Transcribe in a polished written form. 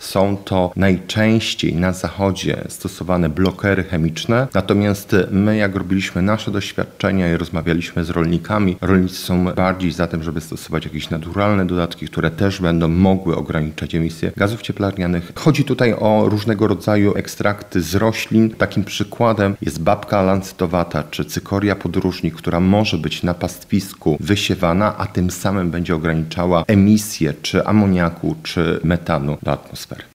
są to najczęściej na zachodzie stosowane blokery chemiczne, natomiast my, jak robiliśmy nasze doświadczenia i rozmawialiśmy z rolnikami, rolnicy są bardziej za tym, żeby stosować jakieś naturalne dodatki, które też będą mogły ograniczać emisję gazów cieplarnianych. Chodzi tutaj o różnego rodzaju ekstrakty z roślin. Takim przykładem jest babka lancytowata czy cykoria podróżnik, która może być na pastwisku wysiewana, a tym samym będzie ograniczała emisję czy amoniaku, czy metanu do atmosfery.